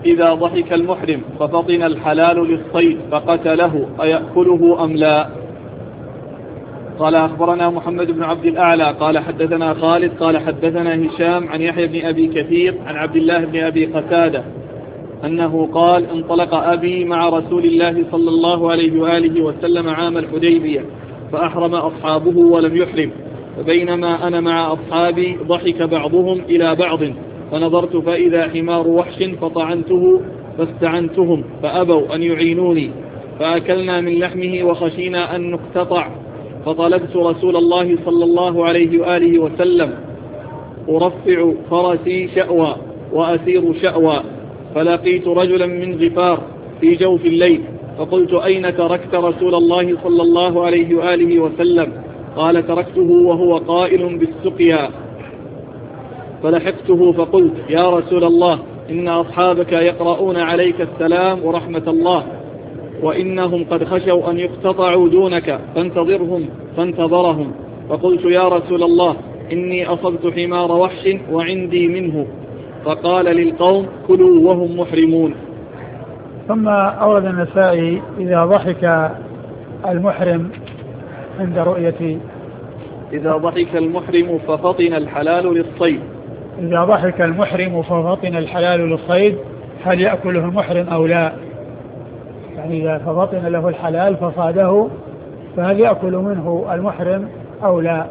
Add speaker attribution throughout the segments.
Speaker 1: إذا ضحك المحرم ففطن الحلال للصيد فقتله أيأكله أم لا؟ قال أخبرنا محمد بن عبد الأعلى قال حدثنا خالد قال حدثنا هشام عن يحيى بن أبي كثير عن عبد الله بن أبي قتادة أنه قال انطلق أبي مع رسول الله صلى الله عليه وآله وسلم عام الحديبية فأحرم أصحابه ولم يحرم، فبينما أنا مع أصحابي ضحك بعضهم إلى بعض فنظرت فإذا حمار وحش فطعنته فاستعنتهم فأبوا أن يعينوني فأكلنا من لحمه وخشينا أن نقتطع، فطلبت رسول الله صلى الله عليه وآله وسلم أرفع فرسي شأوى وأسير شأوى، فلقيت رجلا من غفار في جوف الليل فقلت أين تركت رسول الله صلى الله عليه وآله وسلم؟ قال تركته وهو قائل بالسقيا، فلحقته فقلت يا رسول الله إن أصحابك يقرؤون عليك السلام ورحمة الله وإنهم قد خشوا أن يقتطعوا دونك فانتظرهم، فقلت يا رسول الله إني أصبت حمار وحش وعندي منه، فقال للقوم كلوا وهم محرمون.
Speaker 2: ثم أورد النسائي إذا ضحك المحرم عند رؤية
Speaker 1: إذا ضحك المحرم ففطن الحلال للصيد.
Speaker 2: إذا ضحك المحرم ففطن الحلال للصيد هل يأكله المحرم أو لا؟ يعني إذا ففطن له الحلال فصاده فهل يأكل منه المحرم أو لا؟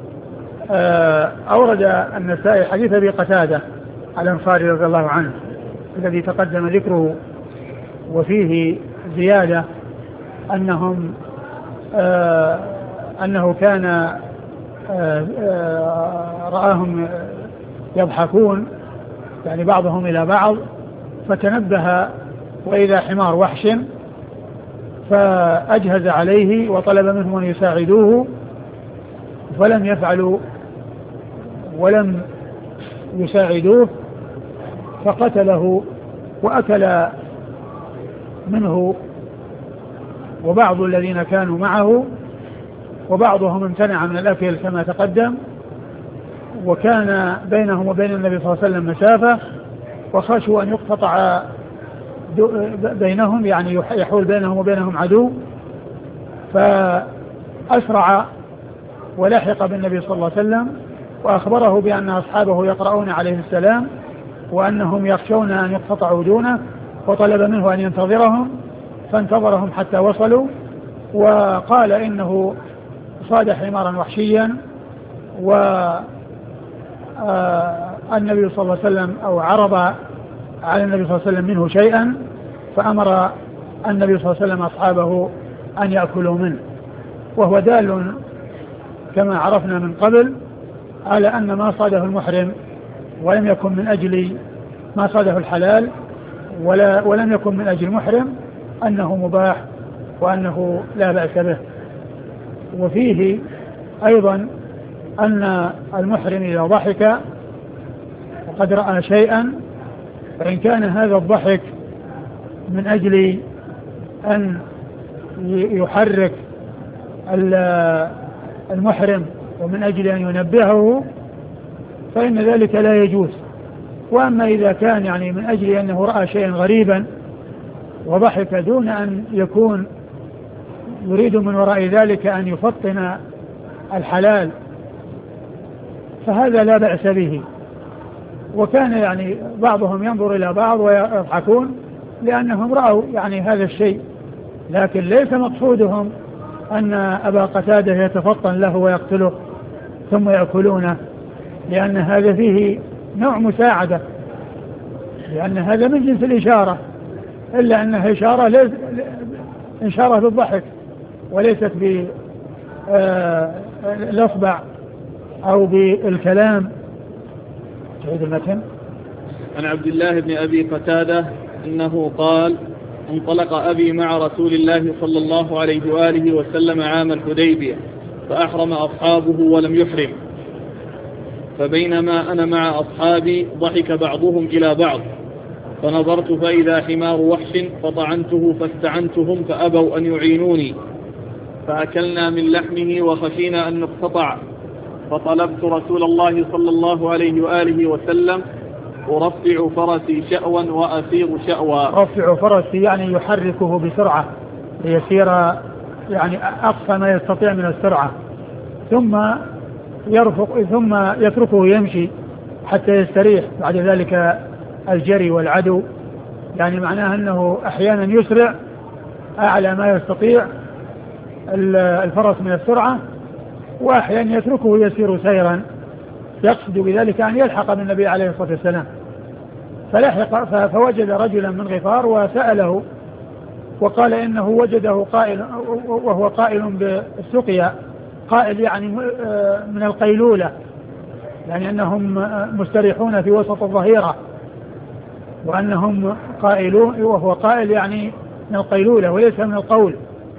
Speaker 2: أورد النسائي حديث أبي قتادة الأنصاري رضي الله عنه الذي تقدم ذكره وفيه زيادة أنه كان رآهم يضحكون يعني بعضهم إلى بعض فتنبه وإذا حمار وحش فأجهز عليه وطلب منهم أن يساعدوه فلم يفعلوا ولم يساعدوه فقتله وأكل منه وبعض الذين كانوا معه وبعضهم امتنع من الأكل كما تقدم، وكان بينهم وبين النبي صلى الله عليه وسلم مسافة وخشوا أن يقتطع بينهم يعني يحول بينهم وبينهم عدو، فأسرع ولحق بالنبي صلى الله عليه وسلم وأخبره بأن أصحابه يقرؤون عليه السلام وأنهم يخشون أن يقتطعوا دونه، وطلب منه أن ينتظرهم فانتظرهم حتى وصلوا وقال إنه صاد حمارا وحشيا والنبي صلى الله عليه وسلم أو عرض على النبي صلى الله عليه وسلم منه شيئا فأمر النبي صلى الله عليه وسلم أصحابه أن يأكلوا منه، وهو دال كما عرفنا من قبل على أن ما صاده المحرم ولم يكن من أجل ما صاده الحلال ولم يكن من أجل المحرم أنه مباح وأنه لا بأس به. وفيه أيضا أن المحرم إذا ضحك وقد رأى شيئا فإن كان هذا الضحك من أجل أن يحرك المحرم ومن أجل أن ينبهه فإن ذلك لا يجوز، وأما إذا كان يعني من أجل أنه رأى شيئا غريبا وضحك دون أن يكون يريد من وراء ذلك أن يفطن الحلال فهذا لا بأس به. وكان يعني بعضهم ينظر إلى بعض ويضحكون لأنهم رأوا يعني هذا الشيء، لكن ليس مقصودهم أن أبا قتادة يتفطن له ويقتله ثم يأكلونه، لأن هذا فيه نوع مساعدة، لأن هذا من جنس الإشارة، إلا أنها إشارة بالضحك وليست بالأصبع أو بالكلام. تعيد المتن.
Speaker 1: عن عبد الله بن أبي قتادة أنه قال انطلق أبي مع رسول الله صلى الله عليه وآله وسلم عام الحديبية فأحرم أصحابه ولم يحرم، فبينما أنا مع أصحابي ضحك بعضهم إلى بعض فنظرت فإذا حمار وحش فطعنته فاستعنتهم فأبوا أن يعينوني فأكلنا من لحمه وخشينا أن نقتطع، فطلبت رسول الله صلى الله عليه وآله وسلم أرفع فرسي شأوا وأسير شأوا.
Speaker 2: رفع فرسي يعني يحركه بسرعة ليسير يعني أقصى ما يستطيع من السرعة، ثم يتركه يمشي حتى يستريح بعد ذلك الجري والعدو. يعني معناه أنه أحيانا يسرع أعلى ما يستطيع الفرس من السرعة، وأحيانا يتركه يسير سيرا، يقصد بذلك أن يلحق بالنبي عليه الصلاة والسلام. فوجد رجلا من غفار وسأله وقال إنه وجده قائل وهو قائل بالسقيا، قائل يعني من القيلولة، يعني أنهم مستريحون في وسط الظهيرة، وأنهم قائلون، وهو قائل يعني من القيلولة وليس من القول،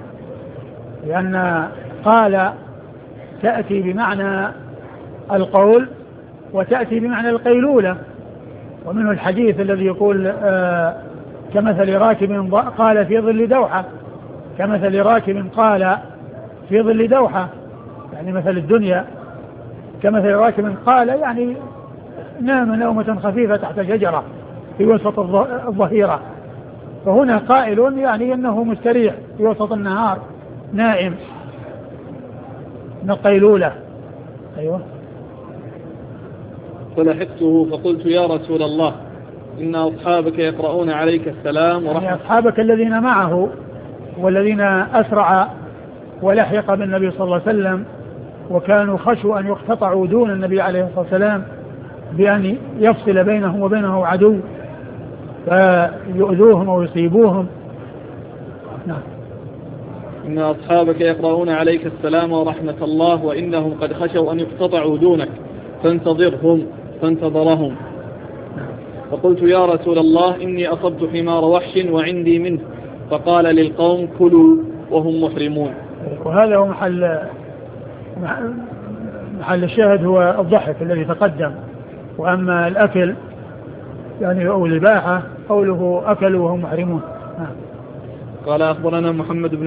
Speaker 2: لأن قال تأتي بمعنى القول وتأتي بمعنى القيلولة. ومنه الحديث الذي يقول كمثل راكب قال في ظل دوحة، كمثل راكب قال في ظل دوحة، يعني مثل الدنيا كمثل راكب قال يعني نام نومة خفيفة تحت شجرة في وسط الظهيرة. فهنا قائل يعني أنه مستريح في وسط النهار نائم من القيلولة. أيوة.
Speaker 1: فلحقته فقلت يا رسول الله إن أصحابك يقرؤون عليك السلام ورحمة.
Speaker 2: يعني أصحابك الذين معه والذين أسرع ولحق بالنبي صلى الله عليه وسلم وكانوا خشوا أن يقتطعوا دون النبي عليه الصلاة والسلام بأن يفصل بينهم وبينه عدو فيؤذوهم أو يصيبوهم. نعم.
Speaker 1: إن أصحابك يقرؤون عليك السلام ورحمة الله وإنهم قد خشوا أن يقتطعوا دونك فانتظرهم، فانتظرهم. فقلت يا رسول الله إني أصبت حمار وحش وعندي منه، فقال للقوم كلوا وهم محرمون.
Speaker 2: وهذا هو محل الشاهد، هو الضحك الذي تقدم. وأما الأكل يعني أو الإباحة قوله أكلوا وهم محرمون.
Speaker 1: قال أخبرنا محمد بن